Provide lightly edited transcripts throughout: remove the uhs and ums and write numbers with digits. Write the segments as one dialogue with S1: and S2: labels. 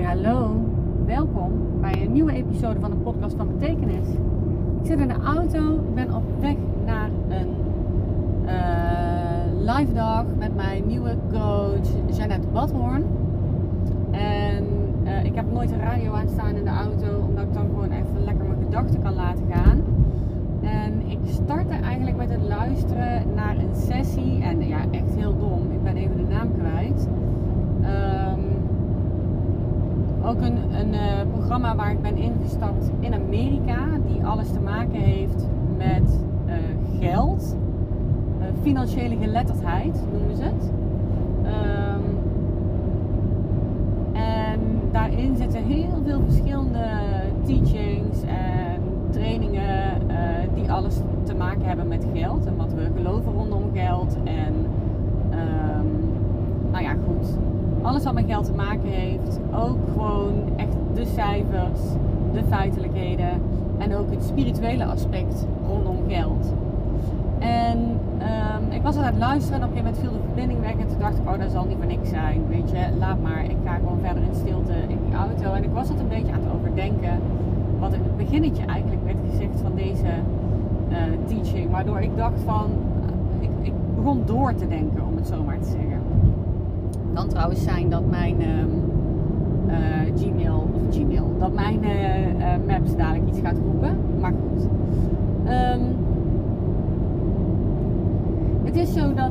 S1: Hallo, welkom bij een nieuwe episode van de podcast van Betekenis. Ik zit in de auto, ik ben op weg naar een live dag met mijn nieuwe coach Jeannette Badhoorn. En ik heb nooit een radio aanstaan in de auto, omdat ik dan gewoon even lekker mijn gedachten kan laten gaan. En ik startte eigenlijk met het luisteren naar een sessie. En ja, echt heel dom, ik ben even de naam kwijt. Ook een programma waar ik ben ingestapt in Amerika, die alles te maken heeft met geld, financiële geletterdheid noemen ze het. En daarin zitten heel veel verschillende teachings en trainingen die alles te maken hebben met geld en wat we geloven rondom geld. En nou ja, goed. Alles wat met geld te maken heeft, ook gewoon echt de cijfers, de feitelijkheden en ook het spirituele aspect rondom geld. En ik was aan het luisteren en op een gegeven moment viel de verbinding weg en toen dacht ik, oh dat zal niet voor niks zijn, weet je, laat maar, ik ga gewoon verder in stilte in die auto. En ik was het een beetje aan het overdenken, wat in het beginnetje eigenlijk werd gezegd van deze teaching, waardoor ik dacht van, ik begon door te denken, om het zo maar te zeggen. Dan trouwens zijn dat mijn Gmail, dat mijn Maps dadelijk iets gaat roepen. Maar goed. Het is zo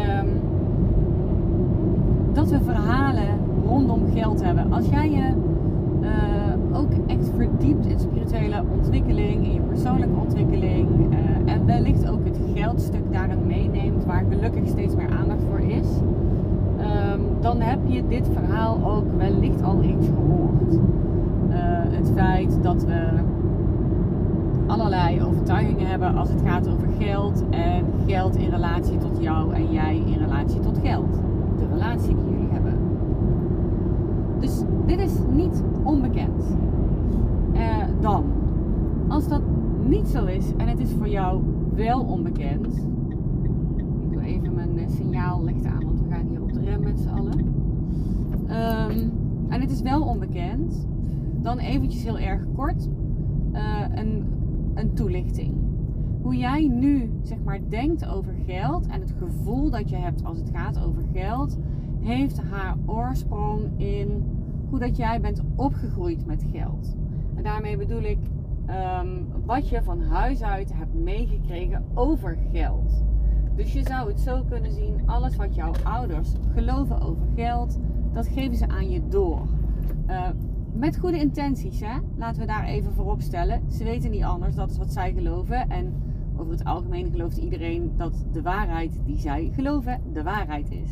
S1: dat we verhalen rondom geld hebben. Als jij je ook echt verdiept in spirituele ontwikkeling, in je persoonlijke ontwikkeling en wellicht ook het geldstuk daarin meeneemt, waar gelukkig steeds meer aandacht voor is. Dan heb je dit verhaal ook wellicht al eens gehoord. Het feit dat we allerlei overtuigingen hebben als het gaat over geld en geld in relatie tot jou en jij in relatie tot geld. De relatie die jullie hebben. Dus dit is niet onbekend. Dan, als dat niet zo is en het is voor jou wel onbekend. Ik doe even mijn signaallicht aan, want we gaan hier op de rem met z'n allen. En het is wel onbekend, dan eventjes heel erg kort een toelichting. Hoe jij nu zeg maar denkt over geld en het gevoel dat je hebt als het gaat over geld, heeft haar oorsprong in hoe dat jij bent opgegroeid met geld. En daarmee bedoel ik wat je van huis uit hebt meegekregen over geld. Dus je zou het zo kunnen zien, alles wat jouw ouders geloven over geld, dat geven ze aan je door. Met goede intenties, hè? Laten we daar even voorop stellen. Ze weten niet anders, dat is wat zij geloven. En over het algemeen gelooft iedereen dat de waarheid die zij geloven, de waarheid is.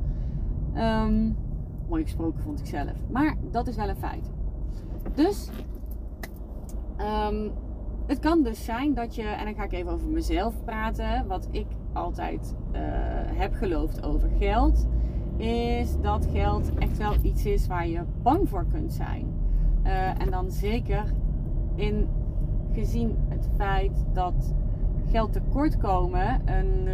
S1: Mooi gesproken vond ik zelf. Maar dat is wel een feit. Dus het kan dus zijn dat je, en dan ga ik even over mezelf praten, wat ik altijd heb geloofd over geld, is dat geld echt wel iets is waar je bang voor kunt zijn. En dan zeker gezien het feit dat geld tekortkomen een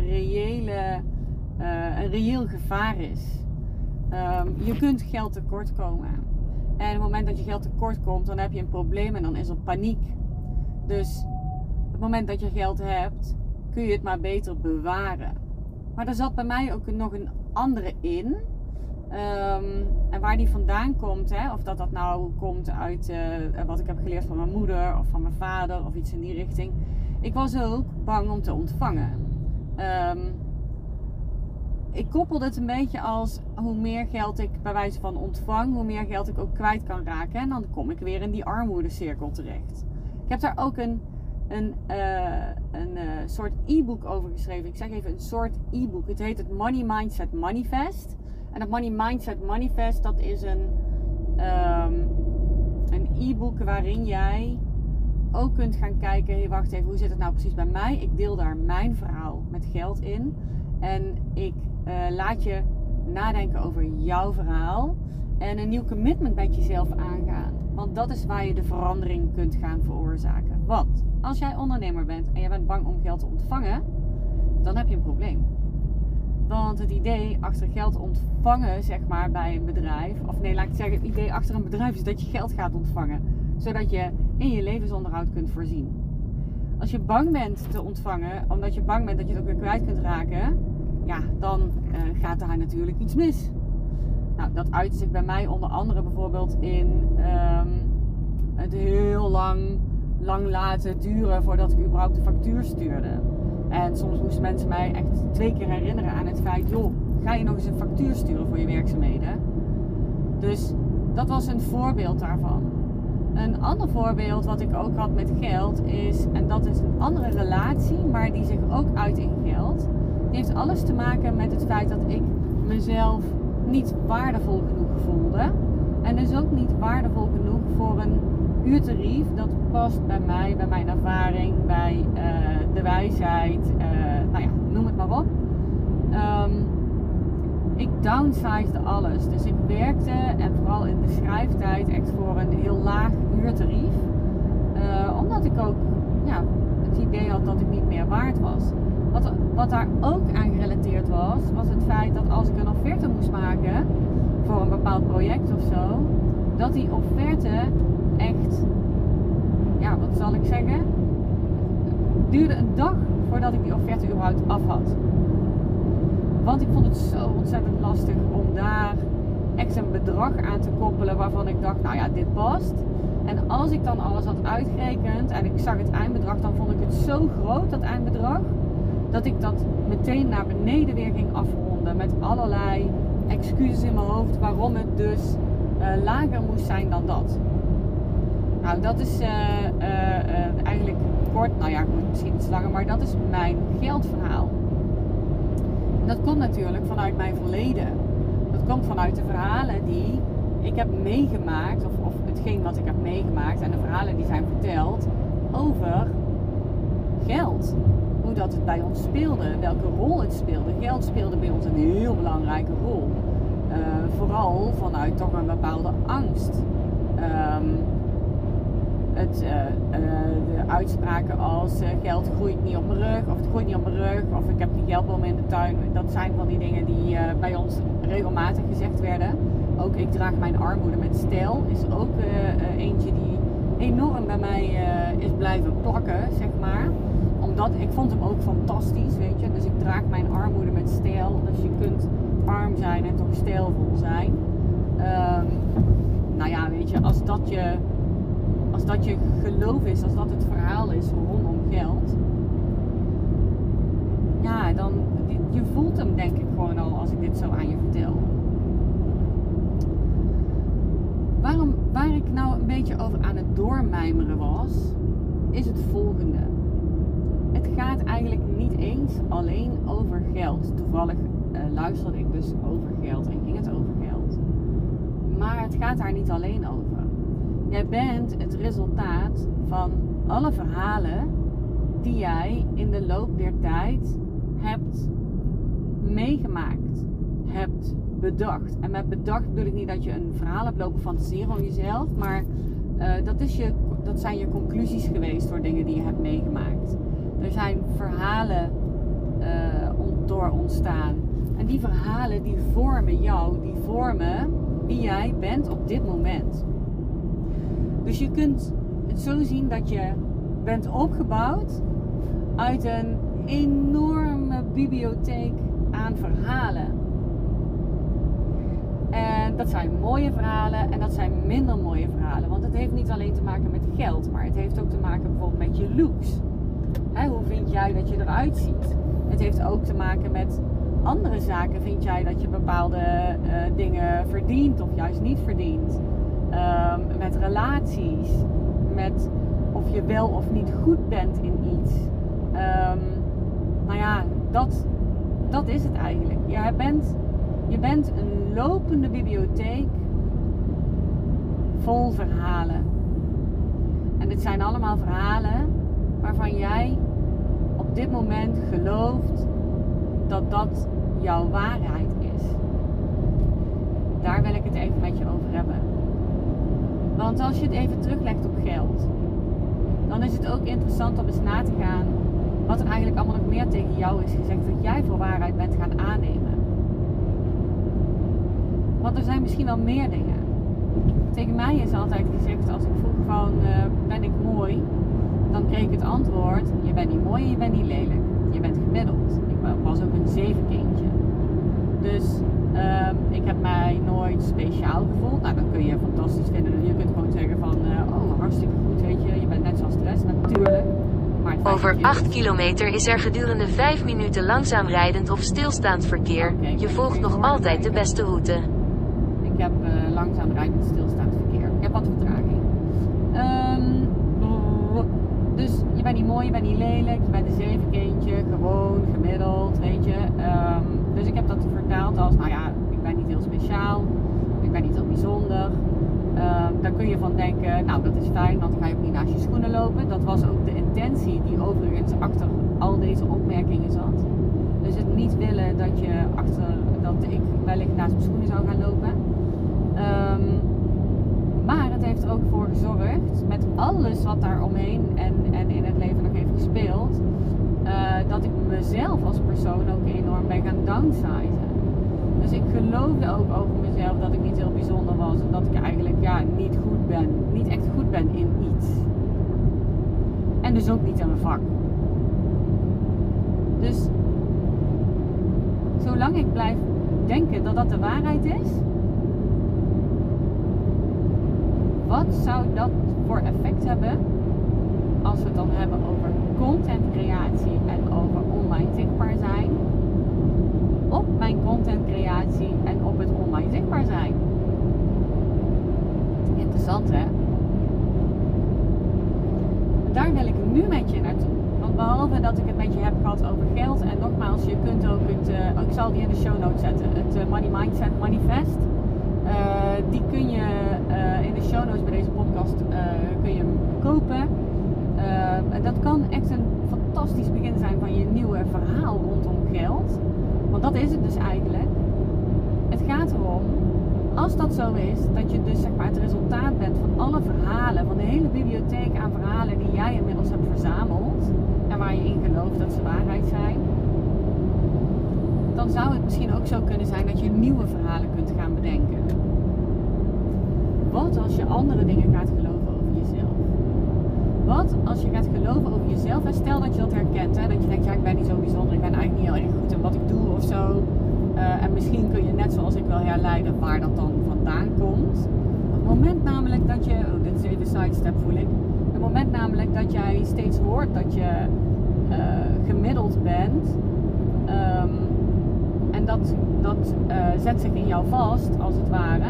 S1: reëel gevaar is. Je kunt geld tekortkomen. En op het moment dat je geld tekort komt, dan heb je een probleem en dan is er paniek. Dus op het moment dat je geld hebt, kun je het maar beter bewaren. Maar er zat bij mij ook nog een andere in. En waar die vandaan komt, hè, of dat nou komt uit wat ik heb geleerd van mijn moeder of van mijn vader of iets in die richting. Ik was ook bang om te ontvangen. Ik koppelde het een beetje als hoe meer geld ik bij wijze van ontvang, hoe meer geld ik ook kwijt kan raken. En dan kom ik weer in die armoedecirkel terecht. Ik heb daar ook een soort e-book over geschreven. Ik zeg even een soort e-book. Het heet het Money Mindset Manifest. En dat Money Mindset Manifest, dat is een e-book waarin jij ook kunt gaan kijken, hey, wacht even, hoe zit het nou precies bij mij? Ik deel daar mijn verhaal met geld in. En ik laat je nadenken over jouw verhaal. En een nieuw commitment met jezelf aangaan. Want dat is waar je de verandering kunt gaan veroorzaken. Want als jij ondernemer bent en je bent bang om geld te ontvangen, dan heb je een probleem. Want het idee achter geld ontvangen, zeg maar, bij een bedrijf, of nee, laat ik zeggen, het idee achter een bedrijf is dat je geld gaat ontvangen, zodat je in je levensonderhoud kunt voorzien. Als je bang bent te ontvangen, omdat je bang bent dat je het ook weer kwijt kunt raken, ja, dan gaat daar natuurlijk iets mis. Nou, dat uit zich bij mij onder andere bijvoorbeeld in het heel lang laten duren voordat ik überhaupt de factuur stuurde. En soms moesten mensen mij echt 2 keer herinneren aan het feit, joh, ga je nog eens een factuur sturen voor je werkzaamheden? Dus dat was een voorbeeld daarvan. Een ander voorbeeld wat ik ook had met geld is, en dat is een andere relatie, maar die zich ook uit in geld. Die heeft alles te maken met het feit dat ik mezelf niet waardevol genoeg voelde. En dus ook niet waardevol genoeg voor een uurtarief dat past bij mij, bij mijn ervaring, bij de wijsheid, nou ja, noem het maar op. Ik downsized alles. Dus ik werkte, en vooral in de schrijftijd, echt voor een heel laag uurtarief. Omdat ik ook het idee had dat ik niet meer waard was. Wat daar ook aan gerelateerd was het feit dat als ik een offerte moest maken voor een bepaald project of zo, dat die offerte echt, wat zal ik zeggen, duurde een dag voordat ik die offerte überhaupt af had. Want ik vond het zo ontzettend lastig om daar echt een bedrag aan te koppelen waarvan ik dacht, nou ja, dit past. En als ik dan alles had uitgerekend en ik zag het eindbedrag, dan vond ik het zo groot, dat eindbedrag, dat ik dat meteen naar beneden weer ging afronden met allerlei excuses in mijn hoofd waarom het dus lager moest zijn dan dat. Nou, dat is eigenlijk kort, nou ja, goed, misschien iets langer, maar dat is mijn geldverhaal. Dat komt natuurlijk vanuit mijn verleden. Dat komt vanuit de verhalen die ik heb meegemaakt, of hetgeen wat ik heb meegemaakt en de verhalen die zijn verteld over geld. Hoe dat het bij ons speelde, welke rol het speelde. Geld speelde bij ons een heel belangrijke rol. Vooral vanuit toch een bepaalde angst. De uitspraken als geld groeit niet op mijn rug, of het groeit niet op mijn rug, of ik heb geen geldboom in de tuin. Dat zijn van die dingen die bij ons regelmatig gezegd werden. Ook ik draag mijn armoede met stijl is ook eentje die enorm bij mij is blijven plakken, zeg maar. Omdat ik vond hem ook fantastisch, weet je. Dus ik draag mijn armoede met stijl. Dus je kunt arm zijn en toch stijlvol zijn. Nou ja, weet je, als dat je geloof is, als dat het verhaal is rondom geld, ja, dan je voelt hem denk ik gewoon al als ik dit zo aan je vertel. Waar ik nou een beetje over aan het doormijmeren was, is het volgende. Het gaat eigenlijk niet eens alleen over geld. Toevallig luisterde ik dus over geld en ging het over geld. Maar het gaat daar niet alleen over. Jij bent het resultaat van alle verhalen die jij in de loop der tijd hebt meegemaakt, hebt bedacht. En met bedacht bedoel ik niet dat je een verhaal hebt lopen fantaseren om jezelf, maar dat zijn je conclusies geweest door dingen die je hebt meegemaakt. Er zijn verhalen door ontstaan. En die verhalen die vormen jou, die vormen wie jij bent op dit moment. Dus je kunt het zo zien dat je bent opgebouwd uit een enorme bibliotheek aan verhalen. En dat zijn mooie verhalen en dat zijn minder mooie verhalen. Want het heeft niet alleen te maken met geld, maar het heeft ook te maken bijvoorbeeld met je looks. Hoe vind jij dat je eruit ziet? Het heeft ook te maken met andere zaken. Vind jij dat je bepaalde dingen verdient of juist niet verdient? Met relaties, met of je wel of niet goed bent in iets. Nou ja, dat is het eigenlijk. Je bent een lopende bibliotheek vol verhalen. En dit zijn allemaal verhalen waarvan jij op dit moment gelooft dat dat jouw waarheid is. Daar wil ik het even met je over hebben. Want als je het even teruglegt op geld, dan is het ook interessant om eens na te gaan wat er eigenlijk allemaal nog meer tegen jou is gezegd dat jij voor waarheid bent gaan aannemen. Want er zijn misschien wel meer dingen. Tegen mij is altijd gezegd, als ik vroeg van ben ik mooi, dan kreeg ik het antwoord: je bent niet mooi en je bent niet lelijk. Je bent gemiddeld. Ik was ook een 7 kindje. Dus ik heb mij nooit speciaal gevoeld. Nou, dat kun je fantastisch vinden. Je kunt gewoon zeggen van oh, hartstikke goed, weet je. Je bent net zoals de rest, natuurlijk. Maar
S2: over 8 kilometer is er gedurende 5 minuten langzaam rijdend of stilstaand verkeer. Je volgt nog altijd de beste route.
S1: Ik heb langzaam rijdend stilstaand verkeer. Ik heb wat vertraging. Dus je bent niet mooi, je bent niet lelijk, je bent een 7 kindje, gewoon, gemiddeld, weet je. Dus ik heb dat vertaald als, nou ja, ik ben niet heel speciaal, ik ben niet heel bijzonder. Daar kun je van denken, nou dat is fijn, want dan ga je ook niet naast je schoenen lopen. Dat was ook de intentie die overigens achter al deze opmerkingen zat. Dus het niet willen dat ik wellicht naast mijn schoenen zou gaan lopen. Maar het heeft er ook voor gezorgd, met alles wat daar omheen en in het leven nog heeft gespeeld, dat ik mezelf als persoon ook enorm ben gaan downsizen. Dus ik geloofde ook over mezelf dat ik niet heel bijzonder was en dat ik eigenlijk niet echt goed ben in iets. En dus ook niet in mijn vak. Dus zolang ik blijf denken dat dat de waarheid is, wat zou dat voor effect hebben als we het dan hebben over contentcreatie en over online zichtbaar zijn, op mijn contentcreatie en op het online zichtbaar zijn? Interessant, hè? Daar wil ik nu met je naartoe. Want behalve dat ik het met je heb gehad over geld, en nogmaals, je kunt ook ik zal die in de show notes zetten, het Money Mindset Manifest. Die kun je in de show notes bij deze podcast kun je hem kopen. En dat kan echt een fantastisch begin zijn van je nieuwe verhaal rondom geld. Want dat is het dus eigenlijk. Het gaat erom, als dat zo is, dat je dus zeg maar het resultaat bent van alle verhalen, van de hele bibliotheek aan verhalen die jij inmiddels hebt verzameld en waar je in gelooft dat ze waarheid zijn, dan zou het misschien ook zo kunnen zijn dat je nieuwe verhalen kunt gaan bedenken. Wat als je andere dingen gaat geloven over jezelf? Wat als je gaat geloven over jezelf? En stel dat je dat herkent, hè? Dat je denkt, ja, ik ben niet zo bijzonder, ik ben eigenlijk niet heel erg goed in wat ik doe of zo. En misschien kun je net zoals ik wel herleiden waar dat dan vandaan komt. Op het moment namelijk dat je, dit is even sidestep voel ik. Op het moment namelijk dat jij steeds hoort dat je gemiddeld bent. En dat zet zich in jou vast, als het ware.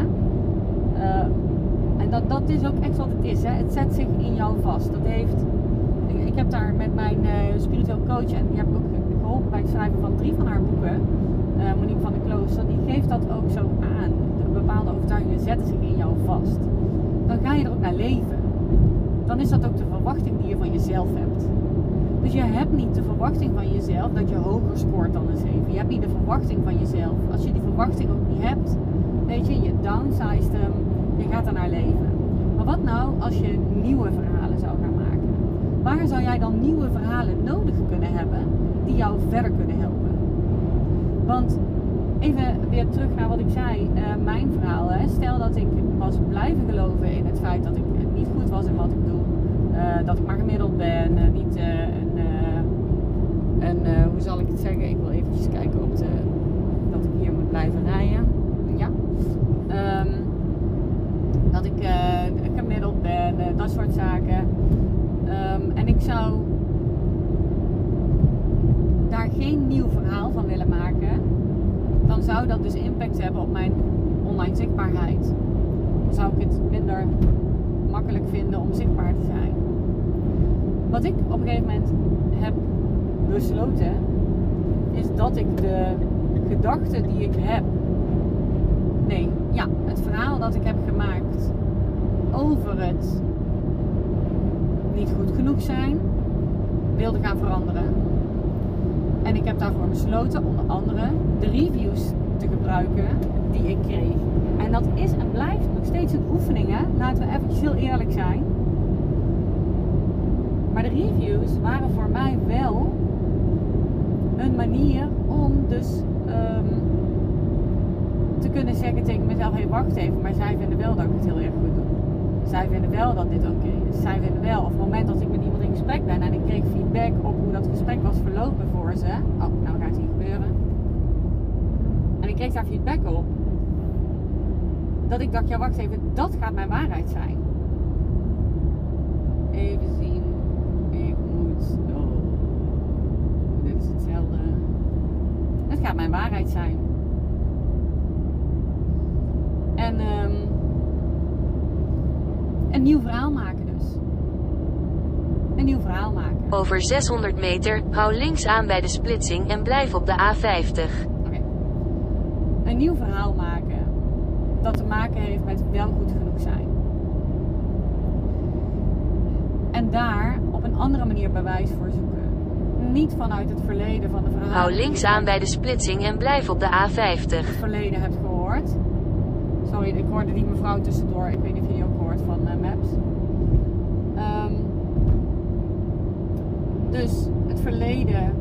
S1: En dat is ook echt wat het is. Hè? Het zet zich in jou vast. Ik heb daar met mijn spiritueel coach, en die heb ik ook geholpen bij het schrijven van 3 van haar boeken. Monique van der Klooster, die geeft dat ook zo aan. Bepaalde overtuigingen zetten zich in jou vast. Dan ga je er ook naar leven. Dan is dat ook de verwachting die je van jezelf hebt. Dus je hebt niet de verwachting van jezelf dat je hoger scoort dan een 7. Je hebt niet de verwachting van jezelf. Als je die verwachting ook niet hebt, weet je downsized hem, je gaat er naar leven. Maar wat nou als je nieuwe verhalen zou gaan maken? Waar zou jij dan nieuwe verhalen nodig kunnen hebben die jou verder kunnen helpen? Want even weer terug naar wat ik zei, mijn verhaal. Hè. Stel dat ik was blijven geloven in het feit dat ik niet goed was in wat ik doe. Dat ik maar gemiddeld ben, niet hoe zal ik het zeggen? Ik wil eventjes kijken op dat ik hier moet blijven rijden. Ja. Dat ik gemiddeld ben, dat soort zaken. En ik zou daar geen nieuw verhaal van willen maken, dan zou dat dus impact hebben op mijn online zichtbaarheid. Dan zou ik het minder makkelijk vinden om zichtbaar te zijn. Wat ik op een gegeven moment heb besloten, is dat ik de gedachten die ik heb, het verhaal dat ik heb gemaakt over het niet goed genoeg zijn, wilde gaan veranderen. En ik heb daarvoor besloten, onder andere, de reviews te gebruiken die ik kreeg. En dat is en blijft nog steeds een oefening, hè? Laten we eventjes heel eerlijk zijn. Maar de reviews waren voor mij wel een manier om dus te kunnen zeggen tegen mezelf, hé, wacht even, maar zij vinden wel dat ik het heel erg goed doe. Zij vinden wel dat dit oké is. Zij vinden wel, of op het moment dat ik met iemand in gesprek ben en ik kreeg feedback op hoe dat gesprek was verlopen voor ze. Oh, nou gaat het hier gebeuren. En ik kreeg daar feedback op. Dat ik dacht, ja wacht even, dat gaat mijn waarheid zijn. Even zien. Ik moet... Oh, dit is hetzelfde. Het gaat mijn waarheid zijn. En een nieuw verhaal maken dus. Een nieuw verhaal maken.
S2: Over 600 meter, hou links aan bij de splitsing en blijf op de A50.
S1: Okay. Een nieuw verhaal maken. Dat te maken heeft met wel goed genoeg zijn. En daar op een andere manier bewijs voor zoeken. Niet vanuit het verleden van de verhalen.
S2: Hou links aan bij de splitsing en blijf op de A50.
S1: Het verleden hebt gehoord. Sorry, ik hoorde die mevrouw tussendoor. Ik weet niet of je die ook hoort van Maps. Dus het verleden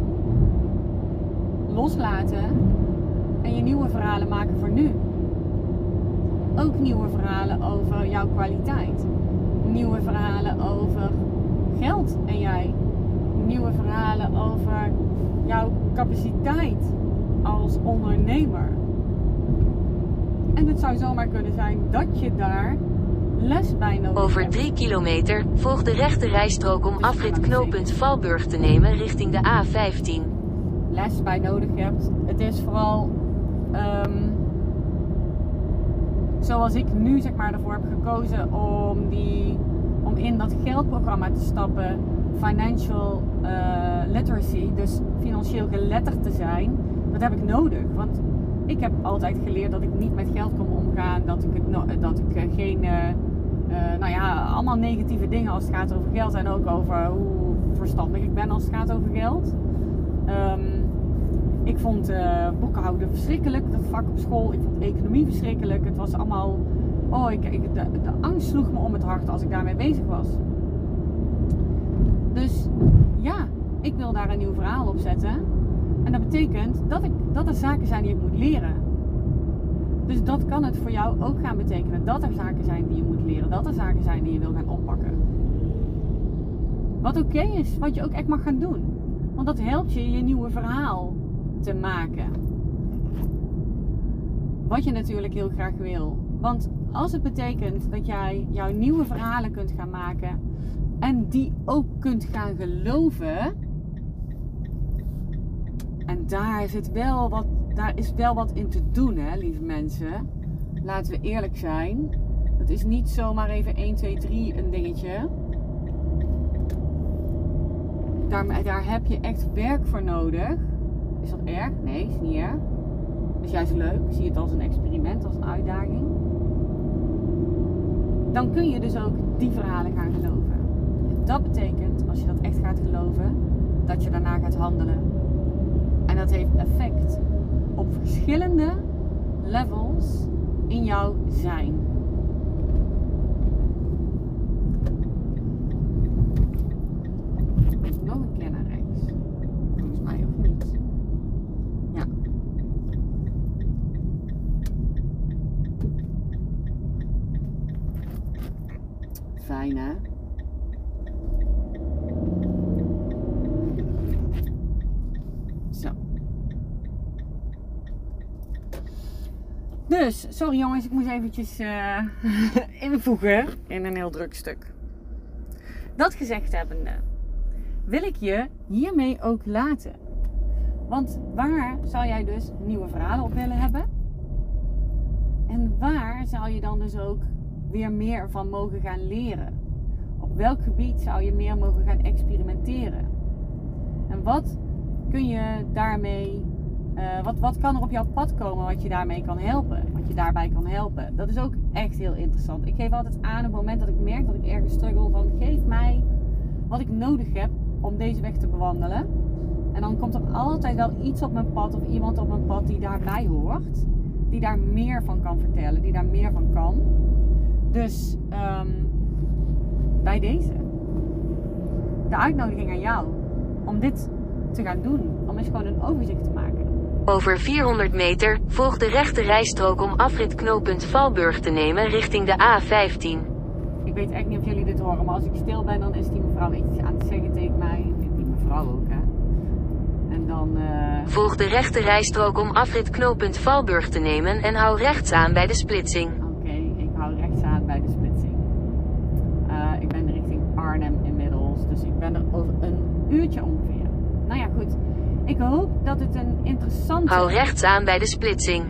S1: loslaten en je nieuwe verhalen maken voor nu. Ook nieuwe verhalen over jouw kwaliteit. Nieuwe verhalen over geld en jij. Nieuwe verhalen over jouw capaciteit als ondernemer. En het zou zomaar kunnen zijn dat je daar les bij nodig hebt.
S2: Over 3 kilometer, volg de rechte rijstrook om afrit knooppunt Valburg te nemen richting de A15.
S1: Les bij nodig hebt. Het is vooral zoals ik nu zeg maar ervoor heb gekozen om in dat geldprogramma te stappen. Financial literacy, dus financieel geletterd te zijn. Dat heb ik nodig. Want ik heb altijd geleerd dat ik niet met geld kon omgaan. Dat ik geen allemaal negatieve dingen als het gaat over geld. En ook over hoe verstandig ik ben als het gaat over geld. Ik vond boekhouden verschrikkelijk, dat vak op school. Ik vond economie verschrikkelijk. Het was allemaal... de angst sloeg me om het hart als ik daarmee bezig was. Dus ja, ik wil daar een nieuw verhaal op zetten. En dat betekent dat er zaken zijn die ik moet leren. Dus dat kan het voor jou ook gaan betekenen. Dat er zaken zijn die je moet leren. Dat er zaken zijn die je wil gaan oppakken. Wat oké is, wat je ook echt mag gaan doen. Want dat helpt je je nieuwe verhaal te maken. Wat je natuurlijk heel graag wil. Want als het betekent dat jij jouw nieuwe verhalen kunt gaan maken en die ook kunt gaan geloven. En daar is wel wat in te doen, hè, lieve mensen. Laten we eerlijk zijn. Het is niet zomaar even 1, 2, 3 een dingetje. Daar heb je echt werk voor nodig. Is dat erg? Nee, is niet erg. Is juist leuk. Zie het als een experiment, als een uitdaging. Dan kun je dus ook die verhalen gaan geloven. En dat betekent, als je dat echt gaat geloven, dat je daarna gaat handelen. En dat heeft effect op verschillende levels in jouw zijn. Nog een keer naar rechts. Volgens mij of niet. Ja. Fijn, hè? Zo. Dus, sorry jongens, ik moest eventjes invoegen in een heel druk stuk. Dat gezegd hebbende, wil ik je hiermee ook laten. Want waar zou jij dus nieuwe verhalen op willen hebben? En waar zou je dan dus ook weer meer van mogen gaan leren? Op welk gebied zou je meer mogen gaan experimenteren? En wat kun je daarmee, wat kan er op jouw pad komen wat je daarmee kan helpen? Wat je daarbij kan helpen? Dat is ook echt heel interessant. Ik geef altijd aan op het moment dat ik merk dat ik ergens struggle van geef mij wat ik nodig heb om deze weg te bewandelen. En dan komt er altijd wel iets op mijn pad of iemand op mijn pad die daarbij hoort. Die daar meer van kan vertellen, die daar meer van kan. Dus bij deze. De uitnodiging aan jou om dit te gaan doen. Om eens gewoon een overzicht te maken.
S2: Over 400 meter, volg de rechte rijstrook om afrit knooppunt Valburg te nemen richting de A15.
S1: Ik weet echt niet of jullie dit horen, maar als ik stil ben, dan is die mevrouw iets aan het zeggen tegen mij. Die mevrouw ook, hè. En dan...
S2: Volg de rechte rijstrook om afrit knooppunt Valburg te nemen en hou rechts aan bij de splitsing.
S1: Oké, ik hou rechts aan bij de splitsing. Ik ben richting Arnhem inmiddels, dus ik ben er over een uurtje ongeveer. Nou ja, goed. Ik hoop dat het een interessante...
S2: Hou rechts aan bij de splitsing.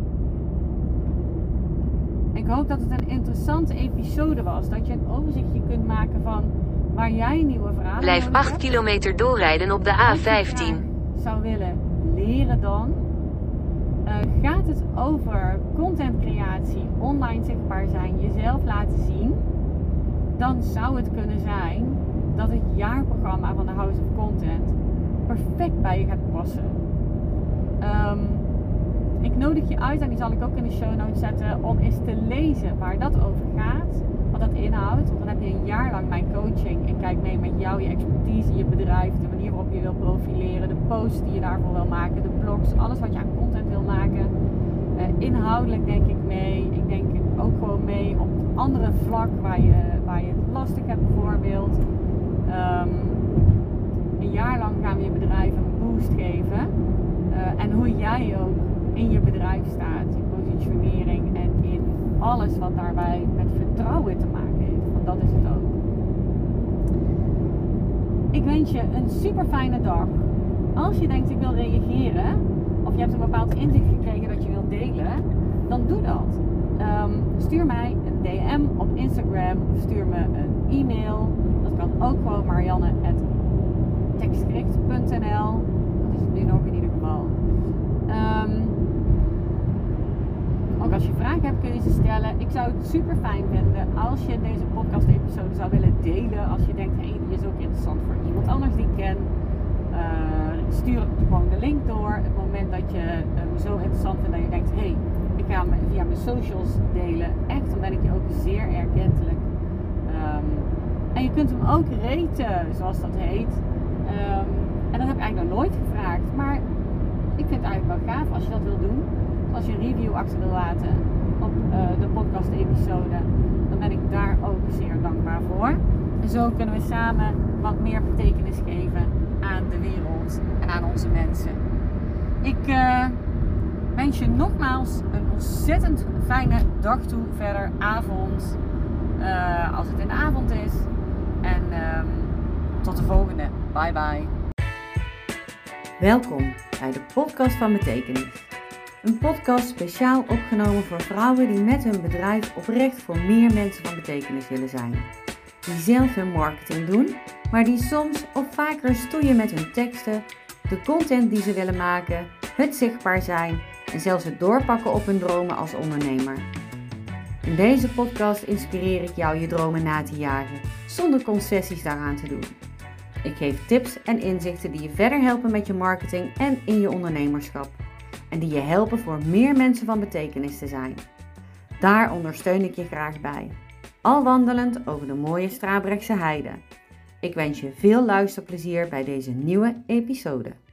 S1: Ik hoop dat het een interessante episode was. Dat je een overzichtje kunt maken van waar jij nieuwe verhalen
S2: Blijf
S1: nodig
S2: 8
S1: hebt.
S2: kilometer doorrijden op de
S1: Als je
S2: A15.
S1: graag zou willen leren dan, gaat het over contentcreatie, online zichtbaar zijn, jezelf laten zien, dan zou het kunnen zijn dat het jaarprogramma van de House of Content perfect bij je gaat passen. Ik nodig je uit, en die zal ik ook in de show notes zetten, om eens te lezen waar dat over gaat, wat dat inhoudt. Want dan heb je een jaar lang mijn coaching en kijk mee met jou, je expertise, je bedrijf, de manier waarop je wil profileren, de posts die je daarvoor wil maken, de blogs, alles wat je aan content wil maken. Inhoudelijk denk ik mee. Ik denk ook gewoon mee op andere vlak waar je het lastig hebt bijvoorbeeld. Een jaar lang gaan we je bedrijf een boost geven. En hoe jij ook in je bedrijf staat, in positionering en in alles wat daarbij met vertrouwen te maken heeft. Want dat is het ook. Ik wens je een super fijne dag. Als je denkt ik wil reageren, of je hebt een bepaald inzicht gekregen dat je wilt delen, dan doe dat. Stuur mij een DM op Instagram of stuur me een e-mail. Dat kan ook gewoon marianne@tekstgericht.nl. Dat is het nu nog in ieder geval. Ook als je vragen hebt kun je ze stellen. Ik zou het super fijn vinden als je deze podcast episode zou willen delen. Als je denkt, hey, die is ook interessant voor iemand anders die ik ken. Stuur gewoon de link door. Het moment dat je me zo interessant vindt dat je denkt, hey, ik ga hem via mijn socials delen. Echt, dan ben ik je ook zeer erkentelijk. En je kunt hem ook raten, zoals dat heet. En dat heb ik eigenlijk nog nooit gevraagd. Maar ik vind het eigenlijk wel gaaf als je dat wil doen. Als je een review achter wil laten op de podcast episode, dan ben ik daar ook zeer dankbaar voor. En zo kunnen we samen wat meer betekenis geven aan de wereld en aan onze mensen. Ik wens je nogmaals een ontzettend fijne dag toe, verder avond, als het in de avond is. En tot de volgende. Bye bye. Welkom bij de podcast van Betekenis. Een podcast speciaal opgenomen voor vrouwen die met hun bedrijf oprecht voor meer mensen van betekenis willen zijn. Die zelf hun marketing doen, maar die soms of vaker stoeien met hun teksten, de content die ze willen maken, het zichtbaar zijn en zelfs het doorpakken op hun dromen als ondernemer. In deze podcast inspireer ik jou je dromen na te jagen, zonder concessies daaraan te doen. Ik geef tips en inzichten die je verder helpen met je marketing en in je ondernemerschap. En die je helpen voor meer mensen van betekenis te zijn. Daar ondersteun ik je graag bij. Al wandelend over de mooie Strabrechtse heide. Ik wens je veel luisterplezier bij deze nieuwe episode.